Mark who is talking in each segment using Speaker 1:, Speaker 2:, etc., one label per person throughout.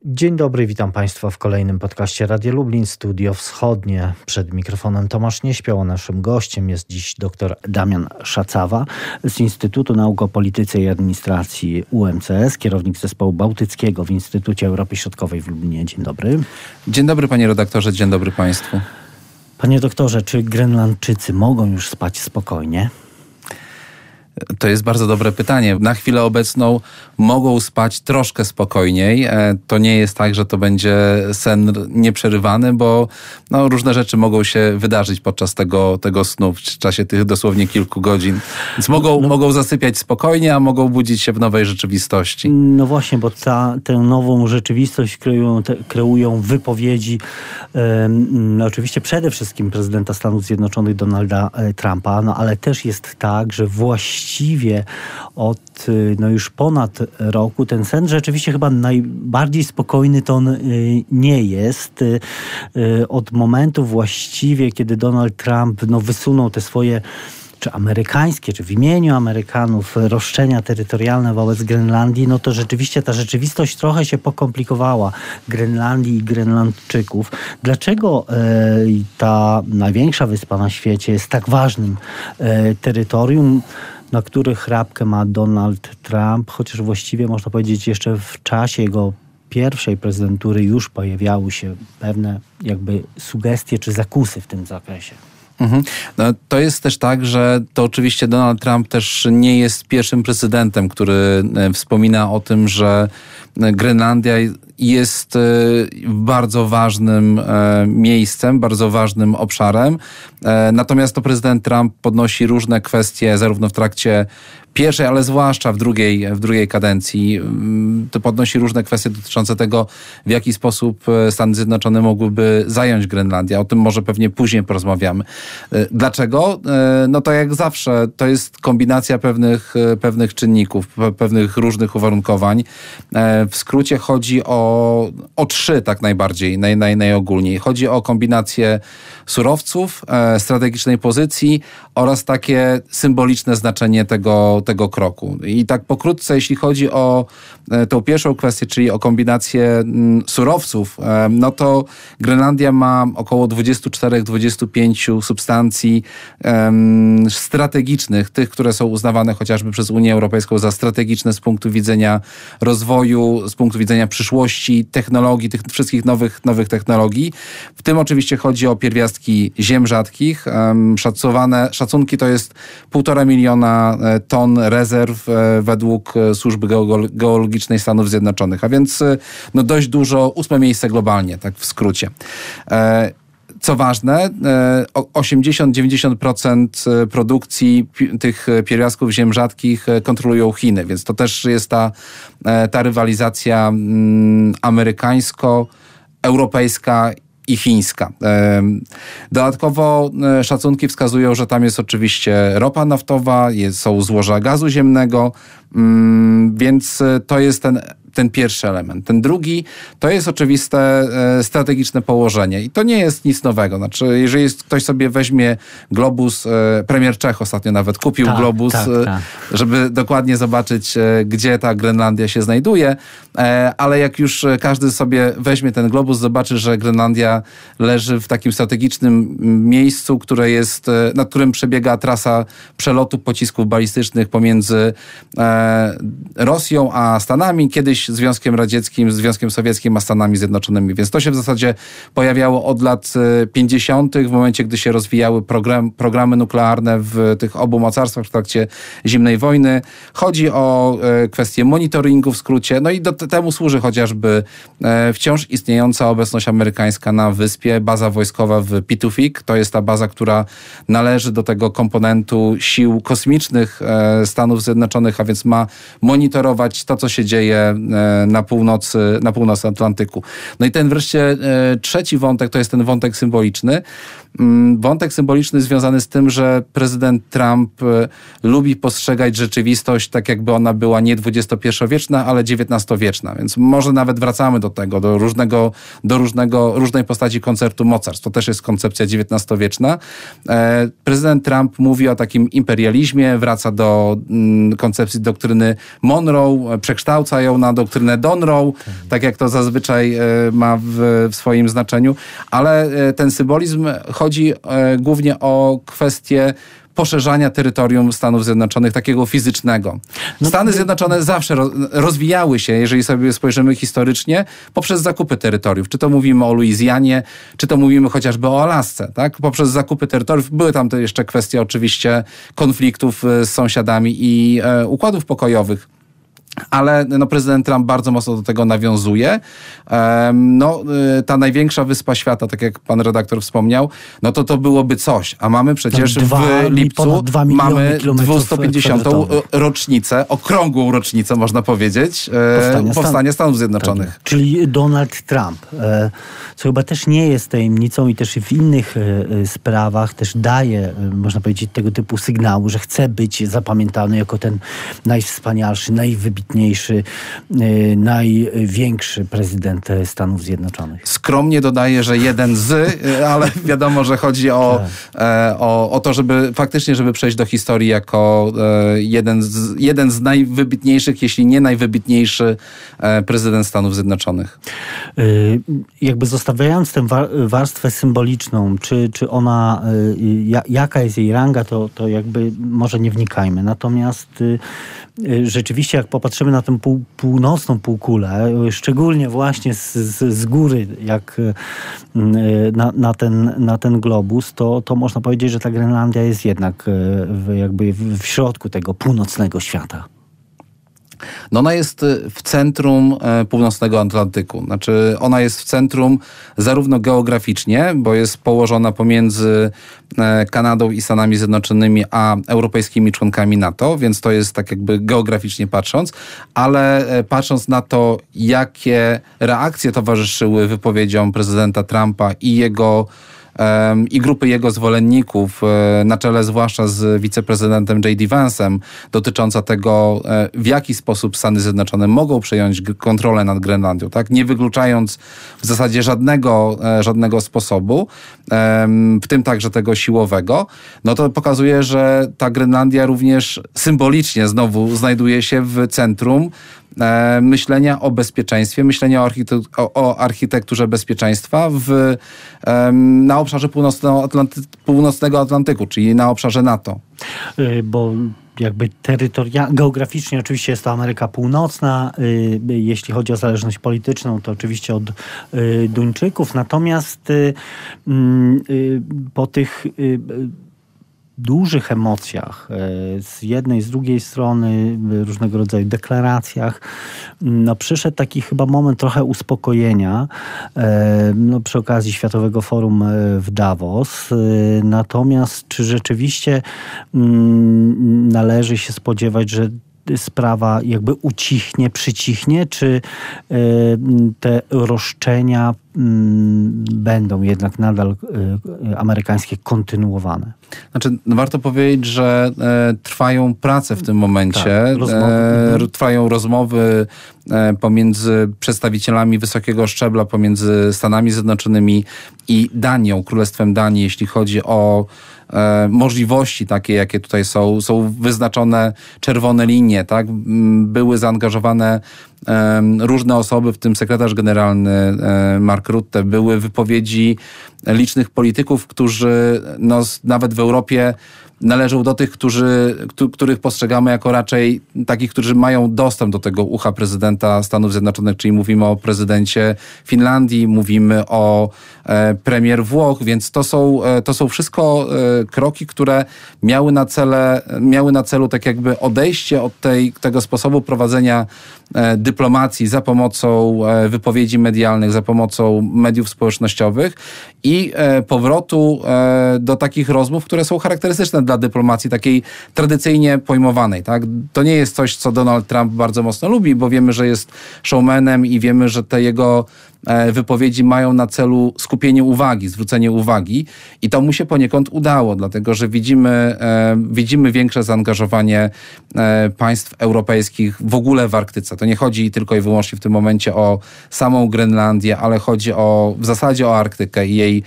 Speaker 1: Dzień dobry, witam Państwa w kolejnym podcaście Radia Lublin, Studio Wschodnie. Przed mikrofonem Tomasz Nieśpiał, a naszym gościem jest dziś dr Damian Szacawa z Instytutu Nauk o Polityce i Administracji UMCS, kierownik zespołu bałtyckiego w Instytucie Europy Środkowej w Lublinie. Dzień dobry.
Speaker 2: Dzień dobry panie redaktorze, dzień dobry państwu.
Speaker 1: Panie doktorze, czy Grenlandczycy mogą już spać spokojnie?
Speaker 2: To jest bardzo dobre pytanie. Na chwilę obecną mogą spać troszkę spokojniej. To nie jest tak, że to będzie sen nieprzerywany, bo różne rzeczy mogą się wydarzyć podczas tego snu w czasie tych dosłownie kilku godzin. Więc mogą zasypiać spokojnie, a mogą budzić się w nowej rzeczywistości.
Speaker 1: No właśnie, bo tę nową rzeczywistość kreują wypowiedzi oczywiście przede wszystkim prezydenta Stanów Zjednoczonych Donalda Trumpa, ale też jest tak, że właściwie od już ponad roku ten sen rzeczywiście chyba najbardziej spokojny to on nie jest. Od momentu właściwie, kiedy Donald Trump wysunął te swoje czy amerykańskie, czy w imieniu Amerykanów roszczenia terytorialne wobec Grenlandii, to rzeczywiście ta rzeczywistość trochę się pokomplikowała Grenlandii i Grenlandczyków. Dlaczego ta największa wyspa na świecie jest tak ważnym terytorium, na których chrapkę ma Donald Trump, chociaż właściwie można powiedzieć jeszcze w czasie jego pierwszej prezydentury już pojawiały się pewne sugestie czy zakusy w tym zakresie.
Speaker 2: To jest też tak, że to oczywiście Donald Trump też nie jest pierwszym prezydentem, który wspomina o tym, że Grenlandia jest bardzo ważnym miejscem, bardzo ważnym obszarem. Natomiast to prezydent Trump podnosi różne kwestie, zarówno w trakcie pierwszej, ale zwłaszcza w drugiej kadencji. To podnosi różne kwestie dotyczące tego, w jaki sposób Stany Zjednoczone mogłyby zająć Grenlandię. O tym może pewnie później porozmawiamy. Dlaczego? To jak zawsze, to jest kombinacja pewnych czynników, pewnych różnych uwarunkowań. W skrócie chodzi o trzy tak najbardziej, najogólniej. Chodzi o kombinację surowców, strategicznej pozycji oraz takie symboliczne znaczenie tego kroku. I tak pokrótce, jeśli chodzi o tą pierwszą kwestię, czyli o kombinację surowców, to Grenlandia ma około 24-25 substancji strategicznych, tych, które są uznawane chociażby przez Unię Europejską za strategiczne z punktu widzenia rozwoju, z punktu widzenia przyszłości, technologii, tych wszystkich nowych technologii. W tym oczywiście chodzi o pierwiastki ziem rzadkich. Szacunki to jest 1,5 miliona ton rezerw według Służby Geologicznej Stanów Zjednoczonych. A więc dość dużo, 8. miejsce globalnie, tak w skrócie. Co ważne, 80-90% produkcji tych pierwiastków ziem rzadkich kontrolują Chiny, więc to też jest ta rywalizacja amerykańsko-europejska i chińska. Dodatkowo szacunki wskazują, że tam jest oczywiście ropa naftowa, są złoża gazu ziemnego, więc to jest ten pierwszy element. Ten drugi to jest oczywiste strategiczne położenie i to nie jest nic nowego. Znaczy, jeżeli ktoś sobie weźmie globus, premier Czech ostatnio nawet kupił globus, żeby dokładnie zobaczyć, gdzie ta Grenlandia się znajduje, ale jak już każdy sobie weźmie ten globus, zobaczy, że Grenlandia leży w takim strategicznym miejscu, nad którym przebiega trasa przelotu pocisków balistycznych pomiędzy Rosją a Stanami, kiedyś Związkiem Radzieckim, Związkiem Sowieckim, a Stanami Zjednoczonymi. Więc to się w zasadzie pojawiało od lat 50. w momencie, gdy się rozwijały programy nuklearne w tych obu mocarstwach w trakcie zimnej wojny. Chodzi o kwestię monitoringu w skrócie. I temu służy chociażby wciąż istniejąca obecność amerykańska na wyspie, baza wojskowa w Pituffik. To jest ta baza, która należy do tego komponentu sił kosmicznych Stanów Zjednoczonych, a więc ma monitorować to, co się dzieje na północy Atlantyku. I ten wreszcie trzeci wątek to jest ten wątek symboliczny. Wątek symboliczny związany z tym, że prezydent Trump lubi postrzegać rzeczywistość tak, jakby ona była nie XXI-wieczna, ale XIX-wieczna. Więc może nawet wracamy do tego, do różnej postaci koncertu mocarstw. To też jest koncepcja XIX-wieczna. Prezydent Trump mówi o takim imperializmie, wraca do koncepcji doktryny Monroe, przekształca ją na doktrynę Donroe, tak jak to zazwyczaj ma w swoim znaczeniu, ale ten symbolizm chodzi głównie o kwestię poszerzania terytorium Stanów Zjednoczonych, takiego fizycznego. Stany Zjednoczone zawsze rozwijały się, jeżeli sobie spojrzymy historycznie, poprzez zakupy terytoriów. Czy to mówimy o Luizjanie, czy to mówimy chociażby o Alasce, tak? Poprzez zakupy terytoriów. Były tam jeszcze kwestie oczywiście konfliktów z sąsiadami i układów pokojowych. Ale prezydent Trump bardzo mocno do tego nawiązuje. Ta największa wyspa świata, tak jak pan redaktor wspomniał, to byłoby coś. A mamy przecież w lipcu mamy 250. rocznicę, okrągłą rocznicę, można powiedzieć, powstania Stanów Zjednoczonych.
Speaker 1: Tak. Czyli Donald Trump, co chyba też nie jest tajemnicą i też w innych sprawach też daje, można powiedzieć, tego typu sygnały, że chce być zapamiętany jako ten najwspanialszy, najwybitniejszy, największy prezydent Stanów Zjednoczonych.
Speaker 2: Skromnie dodaję, że jeden z, ale wiadomo, że chodzi o to, żeby faktycznie, żeby przejść do historii jako jeden z najwybitniejszych, jeśli nie najwybitniejszy prezydent Stanów Zjednoczonych.
Speaker 1: Jakby zostawiając tę warstwę symboliczną, czy ona, jaka jest jej ranga, to jakby może nie wnikajmy. Natomiast rzeczywiście, jak popatrzymy na tę północną półkulę, szczególnie właśnie z góry, jak na ten globus, to można powiedzieć, że ta Grenlandia jest jednak jakby w środku tego północnego świata.
Speaker 2: Ona jest w centrum północnego Atlantyku. Znaczy ona jest w centrum zarówno geograficznie, bo jest położona pomiędzy Kanadą i Stanami Zjednoczonymi, a europejskimi członkami NATO, więc to jest tak jakby geograficznie patrząc, ale patrząc na to, jakie reakcje towarzyszyły wypowiedziom prezydenta Trumpa i grupy jego zwolenników, na czele zwłaszcza z wiceprezydentem J.D. Vance'em, dotycząca tego, w jaki sposób Stany Zjednoczone mogą przejąć kontrolę nad Grenlandią, tak? Nie wykluczając w zasadzie żadnego sposobu, w tym także tego siłowego, to pokazuje, że ta Grenlandia również symbolicznie znowu znajduje się w centrum myślenia o bezpieczeństwie, myślenia o architekturze bezpieczeństwa na obszarze północnego Atlantyku, czyli na obszarze NATO.
Speaker 1: Bo jakby geograficznie oczywiście jest to Ameryka Północna. Jeśli chodzi o zależność polityczną, to oczywiście od Duńczyków. Natomiast po tych dużych emocjach z jednej, z drugiej strony, różnego rodzaju deklaracjach, przyszedł taki chyba moment trochę uspokojenia przy okazji Światowego Forum w Davos. Natomiast czy rzeczywiście należy się spodziewać, że sprawa jakby przycichnie, czy te roszczenia będą jednak nadal amerykańskie kontynuowane?
Speaker 2: Znaczy, warto powiedzieć, że trwają prace w tym momencie. Trwają rozmowy pomiędzy przedstawicielami wysokiego szczebla, pomiędzy Stanami Zjednoczonymi i Danią, Królestwem Danii, jeśli chodzi o możliwości takie, jakie tutaj są wyznaczone czerwone linie, tak? Były zaangażowane różne osoby, w tym sekretarz generalny Mark Rutte, były wypowiedzi licznych polityków, którzy nawet w Europie należą do tych, których postrzegamy jako raczej takich, którzy mają dostęp do tego ucha prezydenta Stanów Zjednoczonych, czyli mówimy o prezydencie Finlandii, mówimy o premier Włoch, więc to są wszystko kroki, które miały na celu tak jakby odejście od tego sposobu prowadzenia dyplomacji za pomocą wypowiedzi medialnych, za pomocą mediów społecznościowych i powrotu do takich rozmów, które są charakterystyczne dla dyplomacji takiej tradycyjnie pojmowanej. Tak? To nie jest coś, co Donald Trump bardzo mocno lubi, bo wiemy, że jest showmanem i wiemy, że te jego wypowiedzi mają na celu skupienie uwagi, zwrócenie uwagi i to mu się poniekąd udało, dlatego że widzimy większe zaangażowanie państw europejskich w ogóle w Arktyce. To nie chodzi tylko i wyłącznie w tym momencie o samą Grenlandię, ale chodzi w zasadzie o Arktykę i jej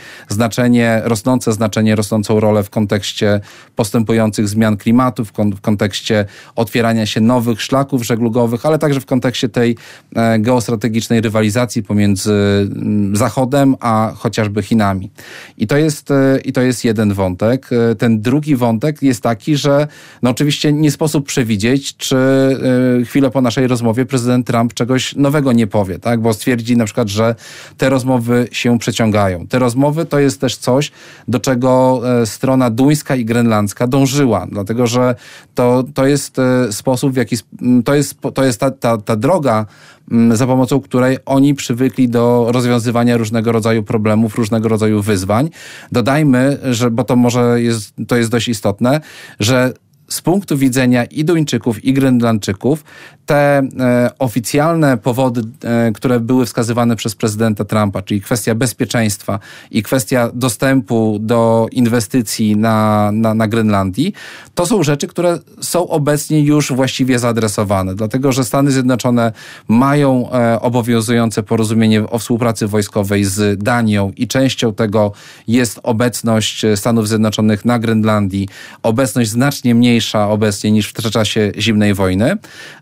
Speaker 2: rosnącą rolę w kontekście postępujących zmian klimatu, w kontekście otwierania się nowych szlaków żeglugowych, ale także w kontekście tej geostrategicznej rywalizacji pomiędzy Zachodem a chociażby Chinami. I to jest jeden wątek. Ten drugi wątek jest taki, że no oczywiście nie sposób przewidzieć, czy chwilę po naszej rozmowie prezydent Trump czegoś nowego nie powie, tak? Bo stwierdzi na przykład, że te rozmowy się przeciągają. Te rozmowy to jest też coś, do czego strona duńska i grenlandzka dążyła, dlatego że to jest sposób, w jaki to jest ta droga, za pomocą której oni przywykli do rozwiązywania różnego rodzaju problemów, różnego rodzaju wyzwań. Dodajmy, że, bo to jest dość istotne, że z punktu widzenia i Duńczyków, i Grenlandczyków te oficjalne powody, które były wskazywane przez prezydenta Trumpa, czyli kwestia bezpieczeństwa i kwestia dostępu do inwestycji na Grenlandii, to są rzeczy, które są obecnie już właściwie zaadresowane, dlatego że Stany Zjednoczone mają obowiązujące porozumienie o współpracy wojskowej z Danią i częścią tego jest obecność Stanów Zjednoczonych na Grenlandii, obecność znacznie mniejsza obecnie niż w czasie zimnej wojny.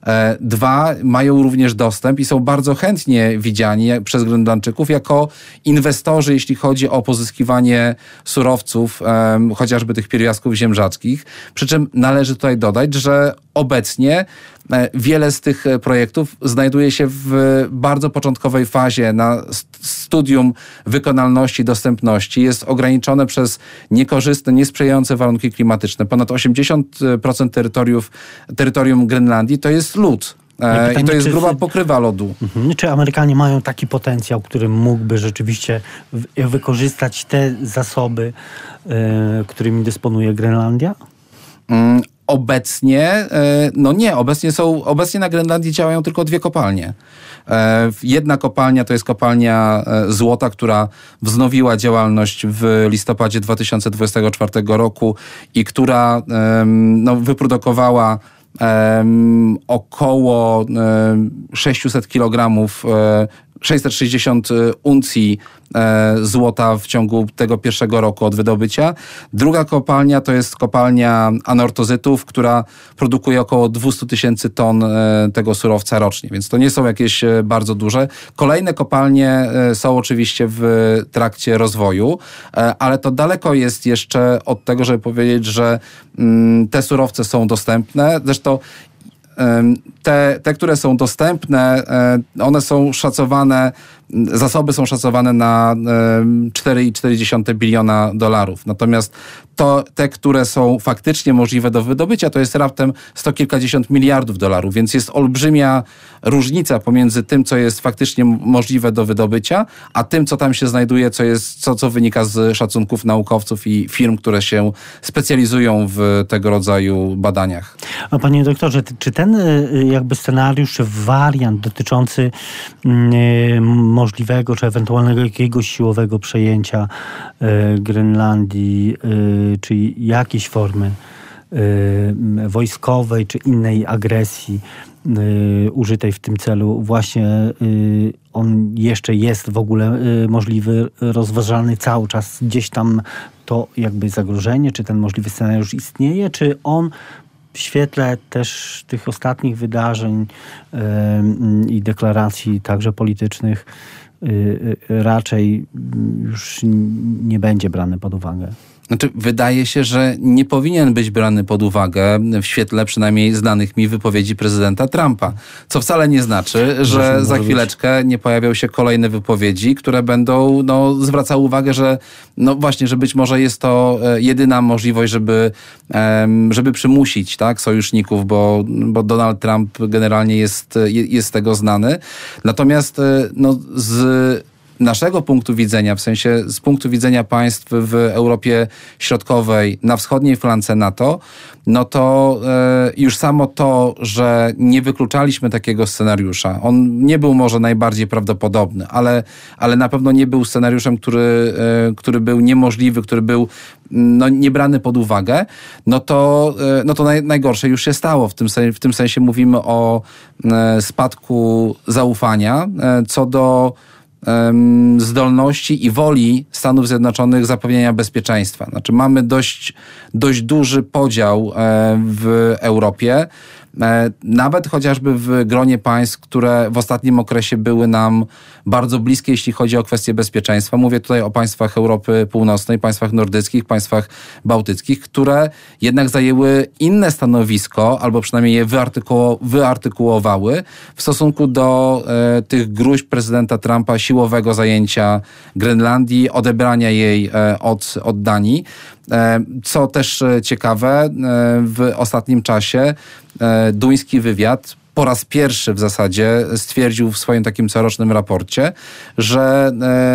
Speaker 2: Dwa, mają również dostęp i są bardzo chętnie widziani przez Grenlandczyków jako inwestorzy, jeśli chodzi o pozyskiwanie surowców, chociażby tych pierwiastków ziemżackich. Przy czym należy tutaj dodać, że obecnie wiele z tych projektów znajduje się w bardzo początkowej fazie na studium wykonalności, dostępności. Jest ograniczone przez niekorzystne, niesprzyjające warunki klimatyczne. Ponad 80% terytorium Grenlandii to jest lód. Pytanie, i to jest gruba pokrywa lodu.
Speaker 1: Czy Amerykanie mają taki potencjał, który mógłby rzeczywiście wykorzystać te zasoby, którymi dysponuje Grenlandia?
Speaker 2: Obecnie, no nie, obecnie na Grenlandii działają tylko 2 kopalnie. Jedna kopalnia to jest kopalnia złota, która wznowiła działalność w listopadzie 2024 roku i która wyprodukowała około 600 kilogramów, 660 uncji złota w ciągu tego pierwszego roku od wydobycia. Druga kopalnia to jest kopalnia anortozytów, która produkuje około 200 000 ton tego surowca rocznie, więc to nie są jakieś bardzo duże. Kolejne kopalnie są oczywiście w trakcie rozwoju, ale to daleko jest jeszcze od tego, żeby powiedzieć, że te surowce są dostępne. Zresztą te, które są dostępne, one są szacowane, zasoby są szacowane na 4,4 biliona dolarów. Natomiast te, które są faktycznie możliwe do wydobycia, to jest raptem 100 kilkadziesiąt miliardów dolarów, więc jest olbrzymia różnica pomiędzy tym, co jest faktycznie możliwe do wydobycia, a tym, co tam się znajduje, co wynika z szacunków naukowców i firm, które się specjalizują w tego rodzaju badaniach.
Speaker 1: A panie doktorze, czy ten jakby scenariusz, czy wariant dotyczący możliwego, czy ewentualnego jakiegoś siłowego przejęcia Grenlandii, czy jakiejś formy wojskowej, czy innej agresji użytej w tym celu, właśnie on jeszcze jest w ogóle możliwy, rozważany cały czas gdzieś tam to jakby zagrożenie, czy ten możliwy scenariusz istnieje, czy on w świetle też tych ostatnich wydarzeń i deklaracji także politycznych raczej już nie będzie brany pod uwagę?
Speaker 2: Znaczy, wydaje się, że nie powinien być brany pod uwagę w świetle przynajmniej znanych mi wypowiedzi prezydenta Trumpa. Co wcale nie znaczy, że za chwileczkę nie pojawią się kolejne wypowiedzi, które będą zwracały uwagę, że właśnie, że być może jest to jedyna możliwość, żeby przymusić, tak, sojuszników, bo Donald Trump generalnie jest z tego znany. Natomiast naszego punktu widzenia, w sensie z punktu widzenia państw w Europie Środkowej, na wschodniej flance NATO, no to już samo to, że nie wykluczaliśmy takiego scenariusza, on nie był może najbardziej prawdopodobny, ale na pewno nie był scenariuszem, który był niemożliwy, który był nie brany pod uwagę, no to najgorsze już się stało. W tym sensie mówimy o spadku zaufania co do zdolności i woli Stanów Zjednoczonych zapewnienia bezpieczeństwa. Znaczy mamy dość duży podział w Europie, nawet chociażby w gronie państw, które w ostatnim okresie były nam bardzo bliskie, jeśli chodzi o kwestie bezpieczeństwa. Mówię tutaj o państwach Europy Północnej, państwach nordyckich, państwach bałtyckich, które jednak zajęły inne stanowisko, albo przynajmniej je wyartykułowały w stosunku do tych gróźb prezydenta Trumpa siłowego zajęcia Grenlandii, odebrania jej od Danii. Co też ciekawe, w ostatnim czasie duński wywiad po raz pierwszy w zasadzie stwierdził w swoim takim corocznym raporcie, że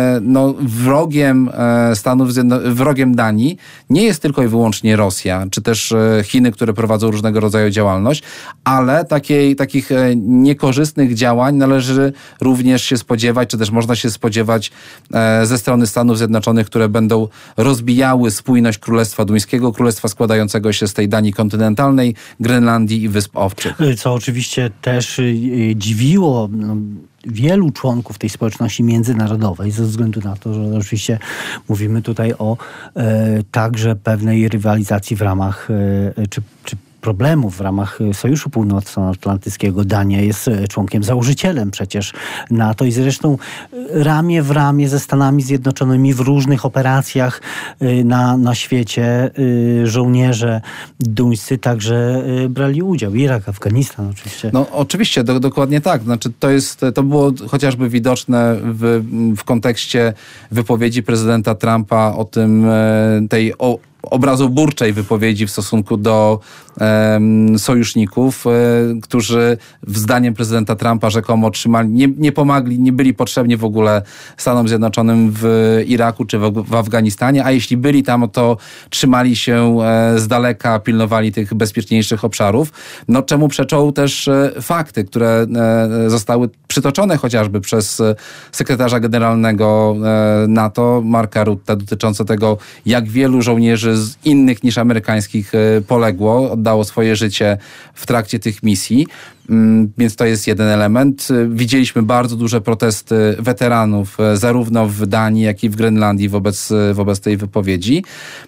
Speaker 2: wrogiem Danii nie jest tylko i wyłącznie Rosja, czy też Chiny, które prowadzą różnego rodzaju działalność, ale takich niekorzystnych działań należy również się spodziewać, czy też można się spodziewać ze strony Stanów Zjednoczonych, które będą rozbijały spójność Królestwa Duńskiego, królestwa składającego się z tej Danii kontynentalnej, Grenlandii i Wysp Owczych.
Speaker 1: Co oczywiście też dziwiło wielu członków tej społeczności międzynarodowej, ze względu na to, że oczywiście mówimy tutaj o także pewnej rywalizacji w ramach czy problemów w ramach Sojuszu Północnoatlantyckiego. Dania jest członkiem założycielem przecież NATO i zresztą ramię w ramię ze Stanami Zjednoczonymi w różnych operacjach na świecie żołnierze duńscy także brali udział. Irak, Afganistan oczywiście.
Speaker 2: No oczywiście, dokładnie tak. Znaczy to było chociażby widoczne w kontekście wypowiedzi prezydenta Trumpa o tym, tej obrazoburczej wypowiedzi w stosunku do sojuszników, którzy zdaniem prezydenta Trumpa rzekomo nie pomagli, nie byli potrzebni w ogóle Stanom Zjednoczonym w Iraku czy w Afganistanie, a jeśli byli tam, to trzymali się z daleka, pilnowali tych bezpieczniejszych obszarów. No czemu przeczą też fakty, które zostały przytoczone chociażby przez sekretarza generalnego NATO, Marka Rutte, dotyczące tego, jak wielu żołnierzy z innych niż amerykańskich poległo, oddało swoje życie w trakcie tych misji. Więc to jest jeden element. Widzieliśmy bardzo duże protesty weteranów, zarówno w Danii, jak i w Grenlandii wobec tej wypowiedzi.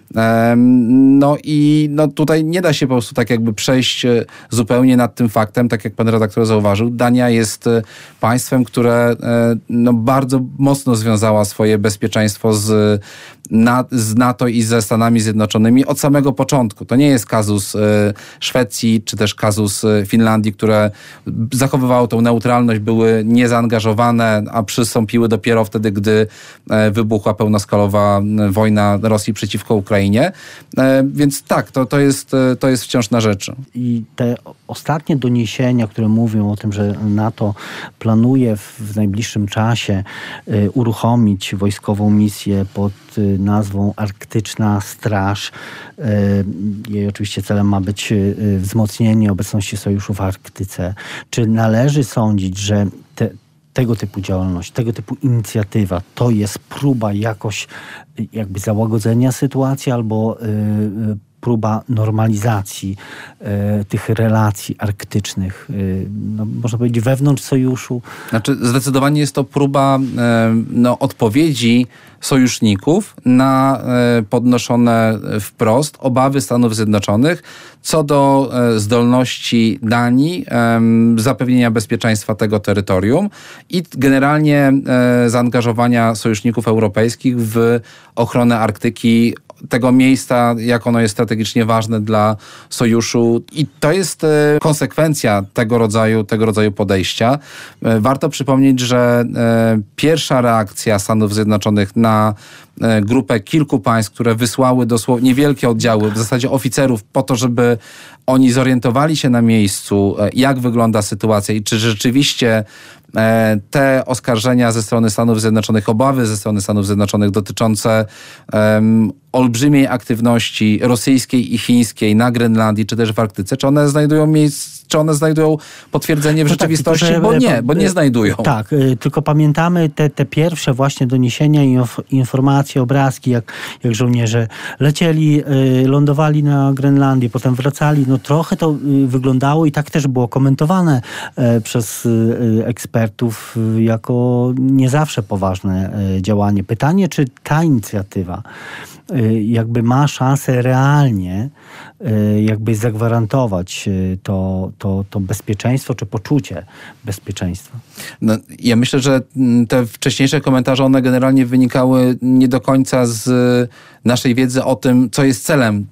Speaker 2: No i tutaj nie da się po prostu tak jakby przejść zupełnie nad tym faktem, tak jak pan redaktor zauważył. Dania jest państwem, które bardzo mocno związała swoje bezpieczeństwo z NATO i ze Stanami Zjednoczonymi od samego początku. To nie jest kazus Szwecji, czy też kazus Finlandii, które zachowywały tą neutralność, były niezaangażowane, a przystąpiły dopiero wtedy, gdy wybuchła pełnoskalowa wojna Rosji przeciwko Ukrainie. Więc tak, to jest wciąż na rzeczy.
Speaker 1: I te ostatnie doniesienia, które mówią o tym, że NATO planuje w najbliższym czasie uruchomić wojskową misję pod nazwą Arktyczna Straż. Jej oczywiście celem ma być wzmocnienie obecności sojuszu w Arktyce. Czy należy sądzić, że tego typu działalność, tego typu inicjatywa to jest próba jakoś jakby załagodzenia sytuacji albo próba normalizacji tych relacji arktycznych, można powiedzieć, wewnątrz sojuszu?
Speaker 2: Znaczy, zdecydowanie jest to próba odpowiedzi sojuszników na podnoszone wprost obawy Stanów Zjednoczonych co do zdolności Danii zapewnienia bezpieczeństwa tego terytorium i generalnie zaangażowania sojuszników europejskich w ochronę Arktyki, tego miejsca, jak ono jest strategicznie ważne dla sojuszu. I to jest konsekwencja tego rodzaju podejścia. Warto przypomnieć, że pierwsza reakcja Stanów Zjednoczonych na grupę kilku państw, które wysłały dosłownie niewielkie oddziały, w zasadzie oficerów, po to, żeby oni zorientowali się na miejscu, jak wygląda sytuacja i czy rzeczywiście te oskarżenia ze strony Stanów Zjednoczonych, obawy ze strony Stanów Zjednoczonych dotyczące olbrzymiej aktywności rosyjskiej i chińskiej na Grenlandii, czy też w Arktyce, czy one znajdują miejsce, czy one znajdują potwierdzenie w rzeczywistości, bo nie znajdują.
Speaker 1: Tak, tylko pamiętamy te pierwsze właśnie doniesienia i informacje, obrazki, jak żołnierze lecieli, lądowali na Grenlandii, potem wracali. No trochę to wyglądało i tak też było komentowane przez ekspertów jako nie zawsze poważne działanie. Pytanie, czy ta inicjatywa jakby ma szansę realnie jakby zagwarantować to bezpieczeństwo, czy poczucie bezpieczeństwa?
Speaker 2: No, ja myślę, że te wcześniejsze komentarze, one generalnie wynikały nie do końca z naszej wiedzy o tym, co jest celem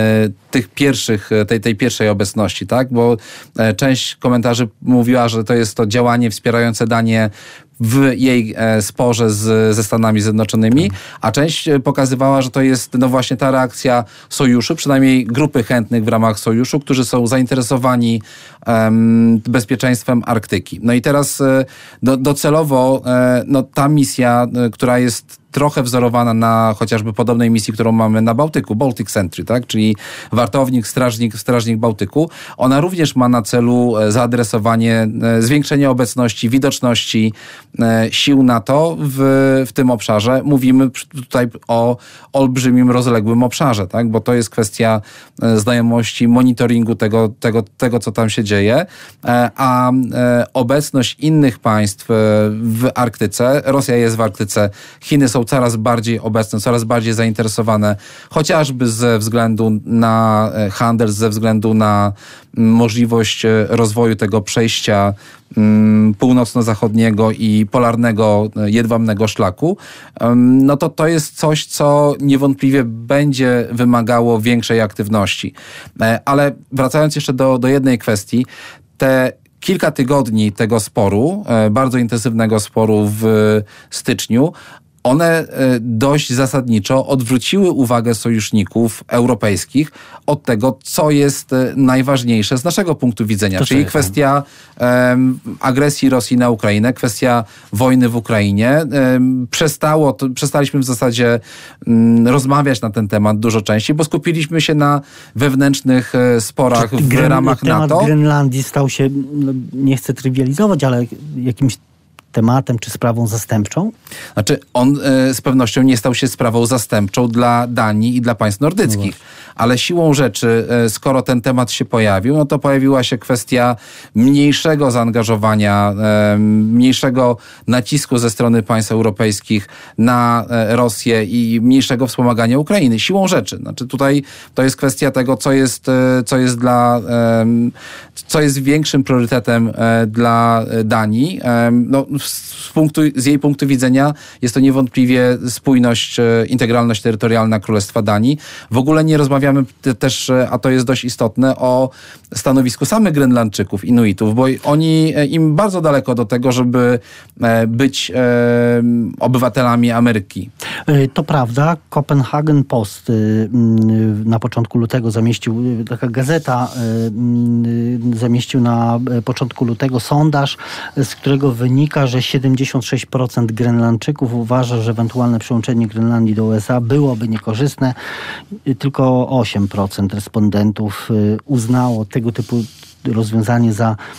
Speaker 2: tej pierwszej obecności, tak? Bo część komentarzy mówiła, że to jest to działanie wspierające Danię w jej sporze ze Stanami Zjednoczonymi, a część pokazywała, że to jest no właśnie ta reakcja sojuszu, przynajmniej grupy chętnych w ramach sojuszu, którzy są zainteresowani bezpieczeństwem Arktyki. No i teraz docelowo ta misja, która jest trochę wzorowana na chociażby podobnej misji, którą mamy na Bałtyku, Baltic Sentry, tak? Czyli wartownik, strażnik Bałtyku. Ona również ma na celu zaadresowanie, zwiększenie obecności, widoczności sił NATO w tym obszarze. Mówimy tutaj o olbrzymim, rozległym obszarze, tak? Bo to jest kwestia znajomości, monitoringu tego, co tam się dzieje, a obecność innych państw w Arktyce, Rosja jest w Arktyce, Chiny są coraz bardziej obecne, coraz bardziej zainteresowane, chociażby ze względu na handel, ze względu na możliwość rozwoju tego przejścia północno-zachodniego i polarnego, jedwabnego szlaku, no to jest coś, co niewątpliwie będzie wymagało większej aktywności. Ale wracając jeszcze do jednej kwestii, te kilka tygodni tego sporu, bardzo intensywnego sporu w styczniu, one dość zasadniczo odwróciły uwagę sojuszników europejskich od tego, co jest najważniejsze z naszego punktu widzenia, czyli kwestia agresji Rosji na Ukrainę, kwestia wojny w Ukrainie. Przestaliśmy w zasadzie rozmawiać na ten temat dużo częściej, bo skupiliśmy się na wewnętrznych sporach w ramach NATO.
Speaker 1: Temat Grenlandii stał się, nie chcę trywializować, ale jakimś tematem czy sprawą zastępczą?
Speaker 2: Znaczy, on z pewnością nie stał się sprawą zastępczą dla Danii i dla państw nordyckich. Ale siłą rzeczy, skoro ten temat się pojawił, no to pojawiła się kwestia mniejszego zaangażowania, mniejszego nacisku ze strony państw europejskich na Rosję i mniejszego wspomagania Ukrainy. Siłą rzeczy. Znaczy tutaj to jest kwestia tego, co jest większym priorytetem dla Danii. No, z jej punktu widzenia jest to niewątpliwie spójność, integralność terytorialna Królestwa Danii. W ogóle nie rozmawiamy też, a to jest dość istotne, o stanowisku samych Grenlandczyków, Inuitów, bo im bardzo daleko do tego, żeby być obywatelami Ameryki.
Speaker 1: To prawda. Copenhagen Post na początku lutego zamieścił, taka gazeta zamieścił na początku lutego sondaż, z którego wynika, że 76% Grenlandczyków uważa, że ewentualne przyłączenie Grenlandii do USA byłoby niekorzystne. Tylko 8% respondentów uznało tego typu rozwiązanie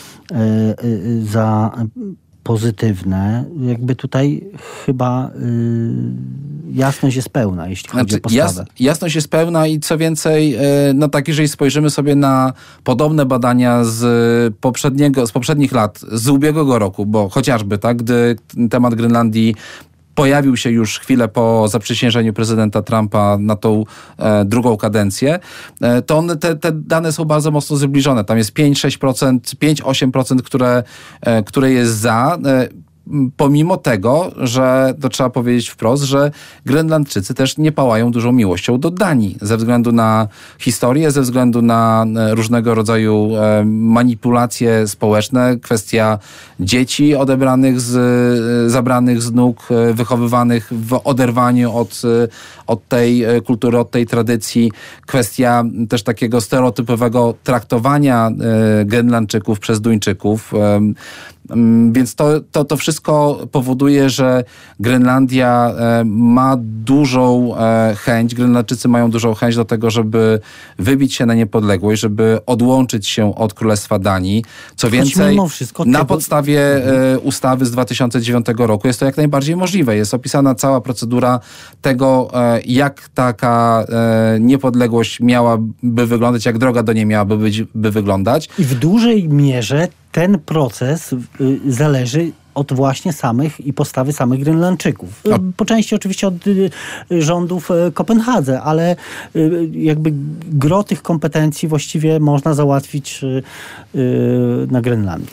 Speaker 1: za pozytywne. Jakby tutaj chyba jasność jest pełna, jeśli chodzi o postawę.
Speaker 2: Jasność jest pełna i co więcej, jeżeli spojrzymy sobie na podobne badania z poprzednich lat, z ubiegłego roku, bo chociażby gdy temat Grenlandii pojawił się już chwilę po zaprzysiężeniu prezydenta Trumpa na tą drugą kadencję, to te dane są bardzo mocno zbliżone. Tam jest 5-6%, 5-8%, które jest za. Pomimo tego, że to trzeba powiedzieć wprost, że Grenlandczycy też nie pałają dużą miłością do Danii ze względu na historię, ze względu na różnego rodzaju manipulacje społeczne, kwestia dzieci zabranych z nóg, wychowywanych w oderwaniu od tej kultury, od tej tradycji, kwestia też takiego stereotypowego traktowania Grenlandczyków przez Duńczyków. Więc to wszystko powoduje, że Grenlandia ma dużą chęć, Grenlandczycy mają dużą chęć do tego, żeby wybić się na niepodległość, żeby odłączyć się od Królestwa Danii. Co więcej, na podstawie ustawy z 2009 roku jest to jak najbardziej możliwe. Jest opisana cała procedura tego, jak taka niepodległość miałaby wyglądać, jak droga do niej miałaby wyglądać.
Speaker 1: I w dużej mierze ten proces zależy od właśnie samych i postawy samych Grenlandczyków. Po części oczywiście od rządów Kopenhadze, ale jakby gro tych kompetencji właściwie można załatwić na Grenlandii.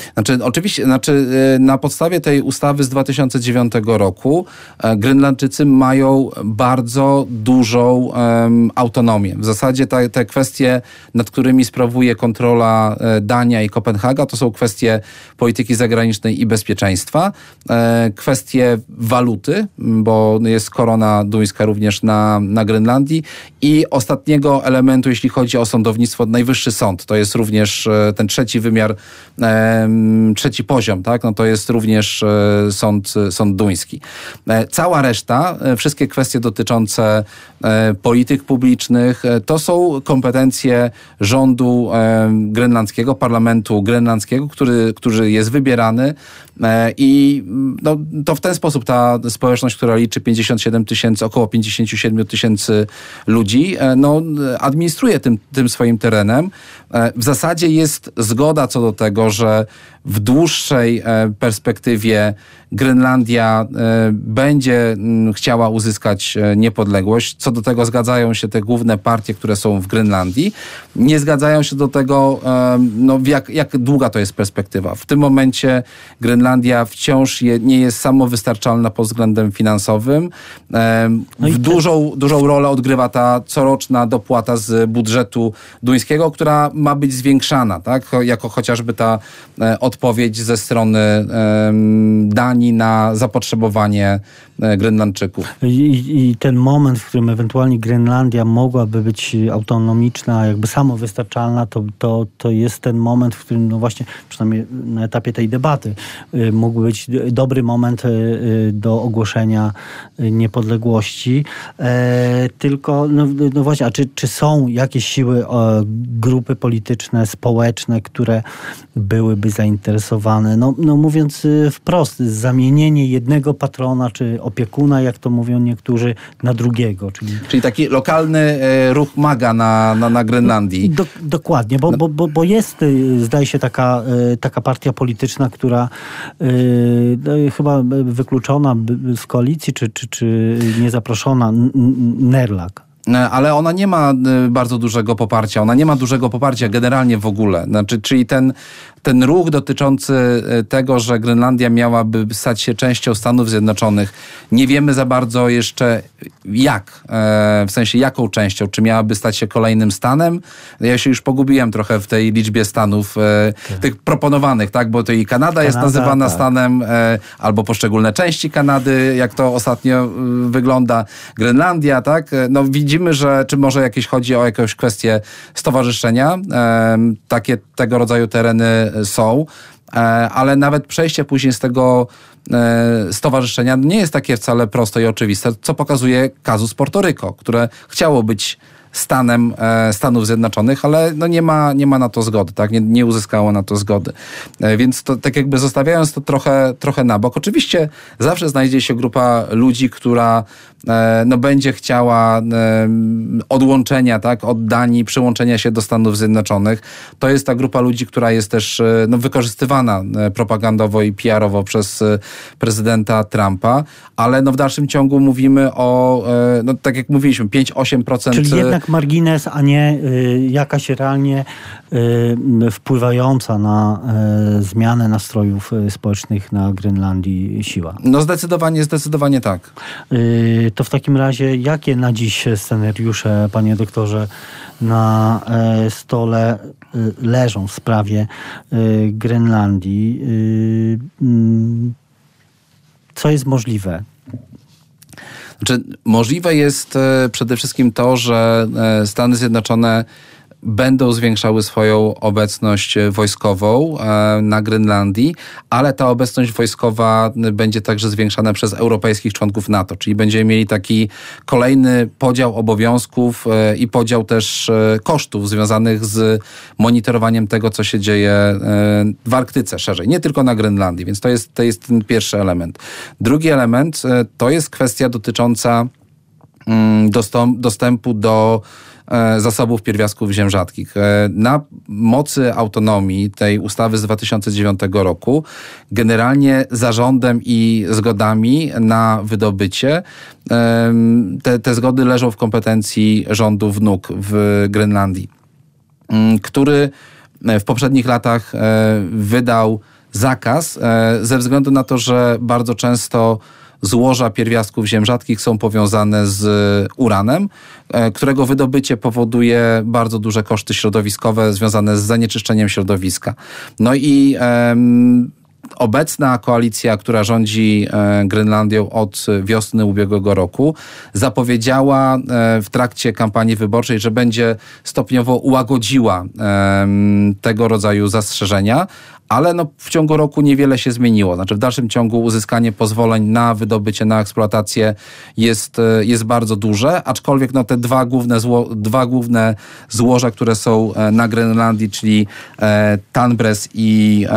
Speaker 2: Na podstawie tej ustawy z 2009 roku Grenlandczycy mają bardzo dużą autonomię. W zasadzie te kwestie, nad którymi sprawuje kontrola Dania i Kopenhaga, to są kwestie polityki zagranicznej i bezpieczeństwa. Kwestie waluty, bo jest korona duńska również na Grenlandii i ostatniego elementu, jeśli chodzi o sądownictwo, najwyższy sąd. To jest również ten trzeci wymiar, trzeci poziom, tak? No to jest również sąd duński. Cała reszta, wszystkie kwestie dotyczące polityk publicznych, to są kompetencje rządu grenlandzkiego, parlamentu grenlandzkiego, który jest wybierany i to w ten sposób ta społeczność, która liczy 57 tysięcy, około 57 tysięcy ludzi, administruje tym swoim terenem. W zasadzie jest zgoda co do tego, że w dłuższej perspektywie Grenlandia będzie chciała uzyskać niepodległość. Co do tego zgadzają się te główne partie, które są w Grenlandii. Nie zgadzają się do tego, jak długa to jest perspektywa. W tym momencie Grenlandia wciąż nie jest samowystarczalna pod względem finansowym. Dużą rolę odgrywa ta coroczna dopłata z budżetu duńskiego, która ma być zwiększana, tak? Jako chociażby ta odpowiedź ze strony Danii na zapotrzebowanie Grenlandczyków.
Speaker 1: I ten moment, w którym ewentualnie Grenlandia mogłaby być autonomiczna, jakby samowystarczalna, to jest ten moment, w którym właśnie, przynajmniej na etapie tej debaty, mógł być dobry moment do ogłoszenia niepodległości. Tylko, no właśnie, a czy są jakieś siły, grupy polityczne, społeczne, które byłyby zainteresowane? No mówiąc wprost, zamienienie jednego patrona, czy opiekuna, jak to mówią niektórzy, na drugiego.
Speaker 2: Czyli taki lokalny ruch MAGA na Grenlandii.
Speaker 1: Dokładnie, bo jest, zdaje się, taka partia polityczna, która chyba wykluczona z koalicji, czy niezaproszona, Nerlak.
Speaker 2: Ale ona nie ma bardzo dużego poparcia. Ona nie ma dużego poparcia generalnie w ogóle. Czyli ten ruch dotyczący tego, że Grenlandia miałaby stać się częścią Stanów Zjednoczonych, nie wiemy za bardzo jeszcze jak. W sensie jaką częścią. Czy miałaby stać się kolejnym stanem? Ja się już pogubiłem trochę w tej liczbie stanów tych proponowanych, tak? Bo to i Kanada jest nazywana stanem, albo poszczególne części Kanady, jak to ostatnio wygląda. Grenlandia, tak? No widzimy, że czy może chodzi o jakąś kwestię stowarzyszenia. Tego rodzaju tereny są, ale nawet przejście później z tego stowarzyszenia nie jest takie wcale proste i oczywiste, co pokazuje kazus Porto Rico, które chciało być stanem Stanów Zjednoczonych, ale nie ma na to zgody, tak? Nie uzyskało na to zgody. Więc to tak jakby zostawiając to trochę na bok. Oczywiście zawsze znajdzie się grupa ludzi, która będzie chciała odłączenia, tak, od Danii, przyłączenia się do Stanów Zjednoczonych. To jest ta grupa ludzi, która jest też wykorzystywana propagandowo i PR-owo przez prezydenta Trumpa, ale w dalszym ciągu mówimy o, tak jak mówiliśmy, 5-8%.
Speaker 1: Czyli jednak margines, a nie jakaś realnie wpływająca na zmianę nastrojów społecznych na Grenlandii siła.
Speaker 2: Zdecydowanie tak.
Speaker 1: To w takim razie jakie na dziś scenariusze, panie doktorze, na stole leżą w sprawie Grenlandii? Co jest możliwe?
Speaker 2: Możliwe jest przede wszystkim to, że Stany Zjednoczone będą zwiększały swoją obecność wojskową na Grenlandii, ale ta obecność wojskowa będzie także zwiększana przez europejskich członków NATO, czyli będziemy mieli taki kolejny podział obowiązków i podział też kosztów związanych z monitorowaniem tego, co się dzieje w Arktyce szerzej, nie tylko na Grenlandii, więc to jest ten pierwszy element. Drugi element to jest kwestia dotycząca dostępu do zasobów pierwiastków ziem rzadkich. Na mocy autonomii tej ustawy z 2009 roku generalnie zarządem i zgodami na wydobycie te zgody leżą w kompetencji rządu WNUK w Grenlandii, który w poprzednich latach wydał zakaz ze względu na to, że bardzo często złoża pierwiastków ziem rzadkich są powiązane z uranem, którego wydobycie powoduje bardzo duże koszty środowiskowe związane z zanieczyszczeniem środowiska. No i obecna koalicja, która rządzi Grenlandią od wiosny ubiegłego roku, zapowiedziała w trakcie kampanii wyborczej, że będzie stopniowo łagodziła tego rodzaju zastrzeżenia, ale w ciągu roku niewiele się zmieniło. Znaczy w dalszym ciągu uzyskanie pozwoleń na wydobycie, na eksploatację jest bardzo duże, aczkolwiek te dwa główne złoża, które są na Grenlandii, czyli Tanbres i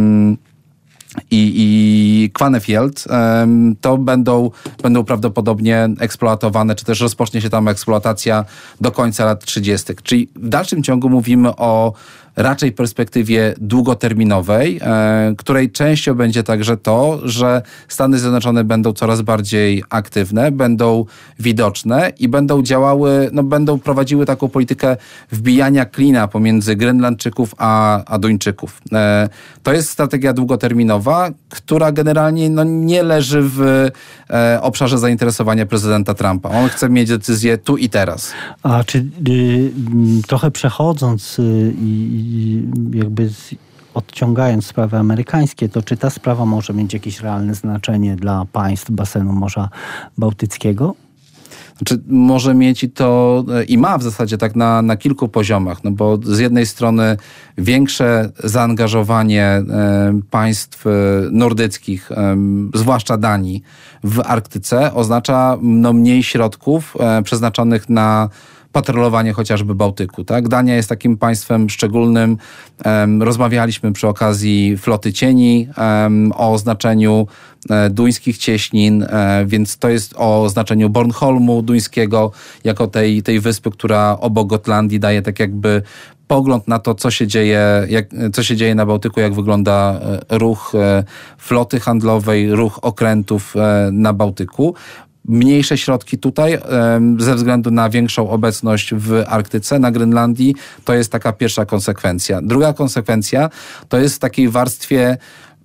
Speaker 2: Kvanefjeld, to będą prawdopodobnie eksploatowane, czy też rozpocznie się tam eksploatacja do końca lat 30. Czyli w dalszym ciągu mówimy o raczej perspektywie długoterminowej, której częścią będzie także to, że Stany Zjednoczone będą coraz bardziej aktywne, będą widoczne i będą działały, będą prowadziły taką politykę wbijania klina pomiędzy Grenlandczyków a Duńczyków. To jest strategia długoterminowa, która generalnie nie leży w obszarze zainteresowania prezydenta Trumpa. On chce mieć decyzję tu i teraz.
Speaker 1: A czy trochę przechodząc i jakby odciągając sprawy amerykańskie, to czy ta sprawa może mieć jakieś realne znaczenie dla państw basenu Morza Bałtyckiego?
Speaker 2: Znaczy, może mieć i ma w zasadzie tak na kilku poziomach, bo z jednej strony większe zaangażowanie państw nordyckich, zwłaszcza Danii, w Arktyce oznacza mniej środków przeznaczonych na patrolowanie chociażby Bałtyku. Tak? Dania jest takim państwem szczególnym. Rozmawialiśmy przy okazji floty cieni o znaczeniu duńskich cieśnin, więc to jest o znaczeniu Bornholmu duńskiego jako tej wyspy, która obok Gotlandii daje tak jakby pogląd na to, co się dzieje na Bałtyku, jak wygląda ruch floty handlowej, ruch okrętów na Bałtyku. Mniejsze środki tutaj ze względu na większą obecność w Arktyce, na Grenlandii, to jest taka pierwsza konsekwencja. Druga konsekwencja to jest w takiej warstwie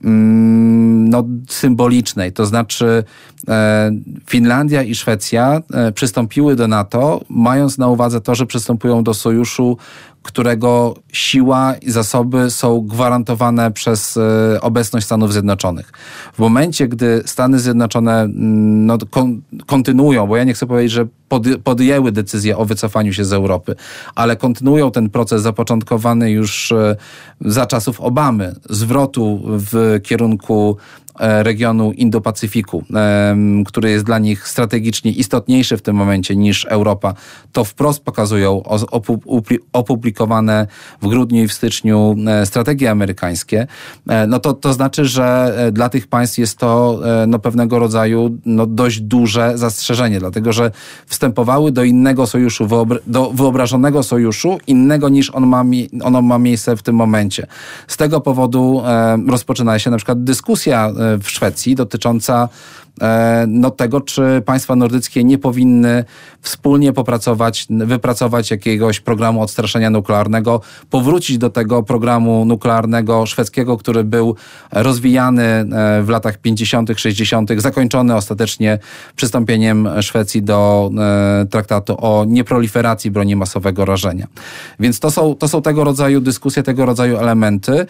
Speaker 2: symbolicznej, to znaczy Finlandia i Szwecja przystąpiły do NATO, mając na uwadze to, że przystępują do sojuszu, którego siła i zasoby są gwarantowane przez obecność Stanów Zjednoczonych. W momencie, gdy Stany Zjednoczone kontynuują, bo ja nie chcę powiedzieć, że podjęły decyzję o wycofaniu się z Europy, ale kontynuują ten proces zapoczątkowany już za czasów Obamy, zwrotu w kierunku regionu Indo-Pacyfiku, który jest dla nich strategicznie istotniejszy w tym momencie niż Europa, to wprost pokazują opublikowane w grudniu i w styczniu strategie amerykańskie, to znaczy, że dla tych państw jest to pewnego rodzaju dość duże zastrzeżenie, dlatego że wstępowały do innego sojuszu, do wyobrażonego sojuszu, innego niż ono ma miejsce w tym momencie. Z tego powodu rozpoczyna się na przykład dyskusja w Szwecji dotycząca tego, czy państwa nordyckie nie powinny wspólnie wypracować jakiegoś programu odstraszenia nuklearnego, powrócić do tego programu nuklearnego szwedzkiego, który był rozwijany w latach 50., 60., zakończony ostatecznie przystąpieniem Szwecji do traktatu o nieproliferacji broni masowego rażenia. Więc to są tego rodzaju dyskusje, tego rodzaju elementy,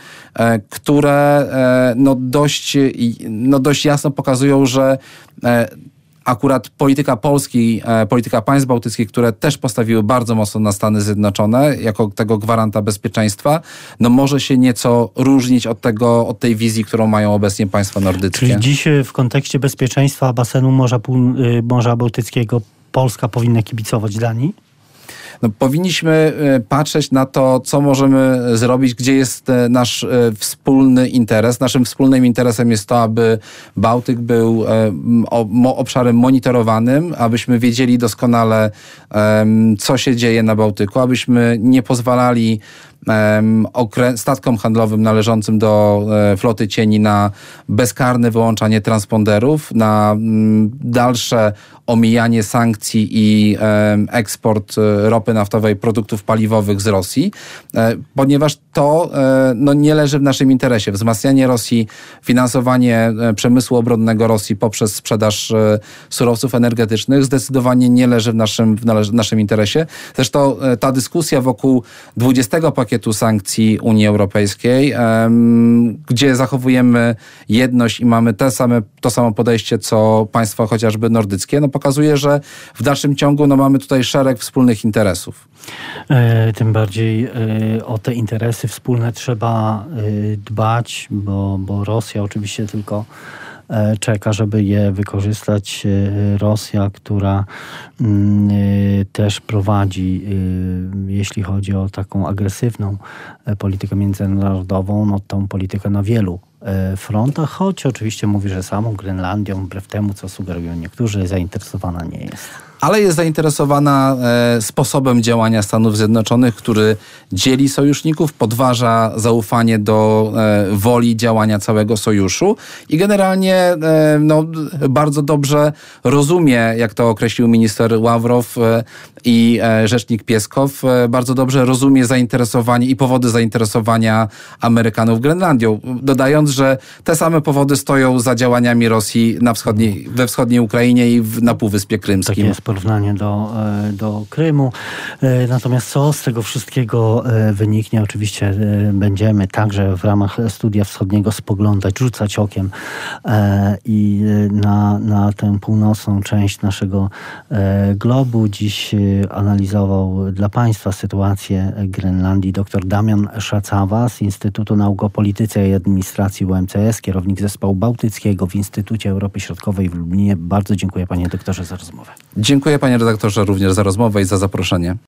Speaker 2: które dość jasno pokazują, że akurat polityka Polski, polityka państw bałtyckich, które też postawiły bardzo mocno na Stany Zjednoczone jako tego gwaranta bezpieczeństwa, no może się nieco różnić od tej wizji, którą mają obecnie państwa nordyckie.
Speaker 1: Czyli dziś w kontekście bezpieczeństwa basenu Morza Bałtyckiego Polska powinna kibicować Danii?
Speaker 2: No, powinniśmy patrzeć na to, co możemy zrobić, gdzie jest nasz wspólny interes. Naszym wspólnym interesem jest to, aby Bałtyk był obszarem monitorowanym, abyśmy wiedzieli doskonale, co się dzieje na Bałtyku, abyśmy nie pozwalali statkom handlowym należącym do floty cieni na bezkarne wyłączanie transponderów, na dalsze omijanie sankcji i eksport ropy naftowej, produktów paliwowych z Rosji, ponieważ to nie leży w naszym interesie. Wzmacnianie Rosji, finansowanie przemysłu obronnego Rosji poprzez sprzedaż surowców energetycznych zdecydowanie nie leży w naszym interesie. Zresztą ta dyskusja wokół 20 pakietu sankcji Unii Europejskiej, gdzie zachowujemy jedność i mamy to samo podejście, co państwa chociażby nordyckie, no pokazuje, że w dalszym ciągu mamy tutaj szereg wspólnych interesów.
Speaker 1: Tym bardziej o te interesy wspólne trzeba dbać, bo Rosja oczywiście tylko czeka, żeby je wykorzystać. Rosja, która też prowadzi, jeśli chodzi o taką agresywną politykę międzynarodową, no tą politykę na wielu frontach, choć oczywiście mówi, że samą Grenlandią, wbrew temu, co sugerują niektórzy, zainteresowana nie jest.
Speaker 2: Ale jest zainteresowana sposobem działania Stanów Zjednoczonych, który dzieli sojuszników, podważa zaufanie do woli działania całego sojuszu i generalnie bardzo dobrze rozumie, jak to określił minister Ławrow i rzecznik Pieskow, bardzo dobrze rozumie zainteresowanie i powody zainteresowania Amerykanów Grenlandią, dodając, że te same powody stoją za działaniami Rosji we wschodniej Ukrainie i na Półwyspie Krymskim.
Speaker 1: Tak jest porównanie do Krymu. Natomiast co z tego wszystkiego wyniknie? Oczywiście będziemy także w ramach Studia Wschodniego spoglądać, rzucać okiem i na tę północną część naszego globu. Dziś analizował dla Państwa sytuację Grenlandii dr Damian Szacawa z Instytutu Nauk o Polityce i Administracji UMCS, kierownik zespołu bałtyckiego w Instytucie Europy Środkowej w Lublinie. Bardzo dziękuję, panie doktorze, za rozmowę.
Speaker 2: Dziękuję, panie redaktorze, również za rozmowę i za zaproszenie.